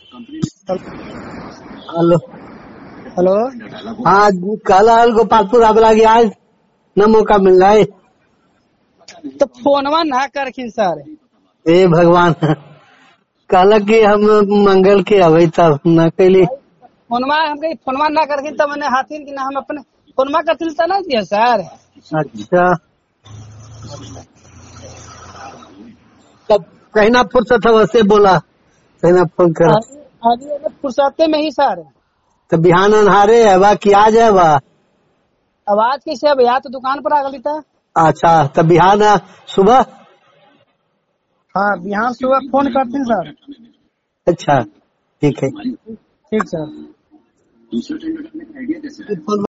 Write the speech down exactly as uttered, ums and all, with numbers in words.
Hello hello. हाँ कल आल गोपालपुर अब लगी आज न मौका मिल रहा है तो फोनवा ना करखिन सर। ए भगवान कहल कि हम मंगल के अवे तब न कैली फोनवा हमके फोनवा ना करखिन तब मैंने हाथिन कि ना हम अपने फोनवा करथिन त ना दिया सर। अच्छा तब कहीं ना फुर्सत है वैसे बोला कहीं ना फोन कर अभी फुर्सते में ही सर। तो बिहान अनहारे है बा कि आज है बा आवाज कैसे अब या तो दुकान पर आ गली था। अच्छा तब बिहान सुबह हाँ बिहान सुबह फोन करथिन सर। अच्छा ठीक है ठीक सर।